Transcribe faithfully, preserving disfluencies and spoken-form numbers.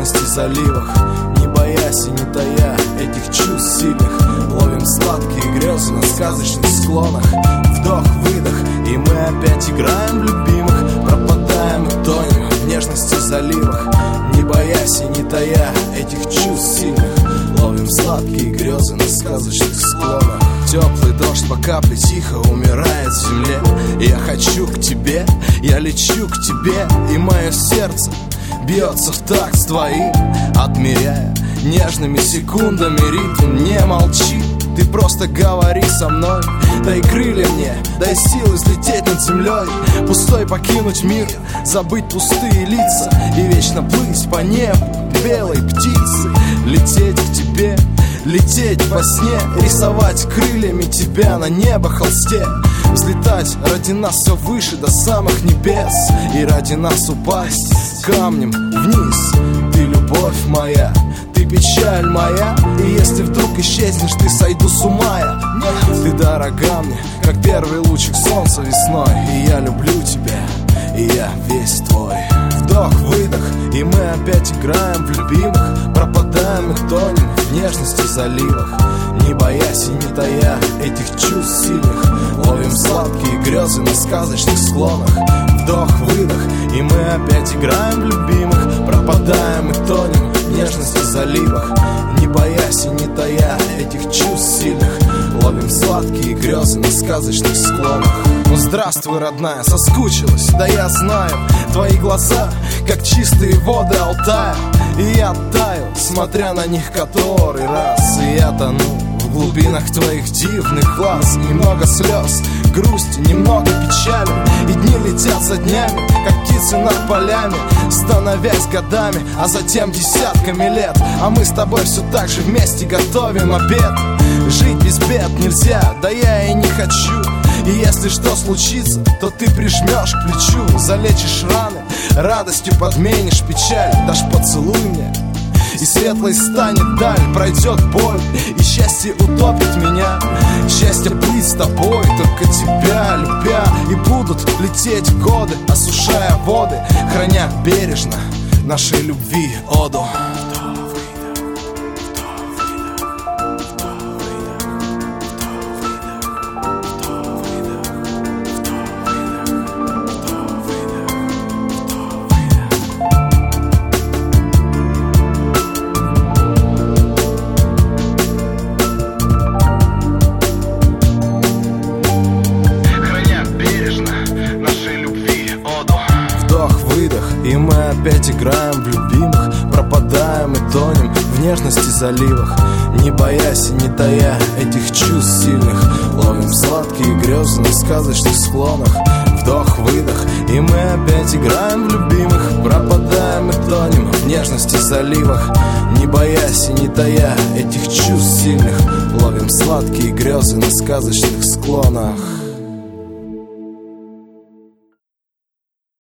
нежности заливах, не боясь и не тая этих чувств сильных. Ловим сладкие грезы на сказочных склонах. Вдох-выдох, и мы опять играем в любимых. Пропадаем и тонем в нежности заливах, не боясь и не тая этих чувств сильных. Ловим сладкие грезы на сказочных склонах. Теплый дождь по капле тихо умирает в земле. Я хочу к тебе, я лечу к тебе, и мое сердце бьется в такт с твоим, отмеряя нежными секундами ритм. Не молчи, ты просто говори со мной. Дай крылья мне, дай силы взлететь над землей, пустой покинуть мир, забыть пустые лица и вечно плыть по небу белой птицей. Лететь к тебе, лететь во сне, рисовать крыльями тебя на небо холсте. Взлетать ради нас все выше до самых небес, и ради нас упасть камнем вниз. Ты любовь моя, ты печаль моя, и если вдруг исчезнешь, ты сойду с ума я. Нет, ты дорога мне, как первый лучик солнца весной, и я люблю тебя, и я весь твой. Вдох-выдох, и мы опять играем в любимых. Пропадаем и тонем в нежности заливах, не боясь и не тая этих чувств сильных. Ловим сладкие грезы на сказочных склонах. Вдох-выдох, и мы опять играем в любимых. Пропадаем и тонем в нежности заливах, не боясь и не тая этих чувств сильных. Ловим сладкие грезы на сказочных склонах. Ну здравствуй, родная, соскучилась, да я знаю. Твои глаза, как чистые воды Алтая, и я таю, смотря на них который раз. И я тону в глубинах твоих дивных глаз. Немного слез, грусти, немного печали, и дни летят за днями, как птицы над полями, становясь годами, а затем десятками лет. А мы с тобой все так же вместе готовим обед. Жить без бед нельзя, да я и не хочу. И если что случится, то ты прижмешь к плечу, залечишь раны, радостью подменишь печаль. Дашь поцелуй мне, и светлой станет даль. Пройдет боль, и счастье утопит меня. Счастье быть с тобой, только тебя любя. И будут лететь годы, осушая воды, храня бережно нашей любви оду. И мы опять играем в любимых. Пропадаем и тонем в нежности заливах, не боясь и не тая этих чувств сильных. Ловим сладкие грезы на сказочных склонах. Вдох-выдох, и мы опять играем в любимых. Пропадаем и тонем в нежности заливах, не боясь и не тая этих чувств сильных. Ловим сладкие грезы на сказочных склонах.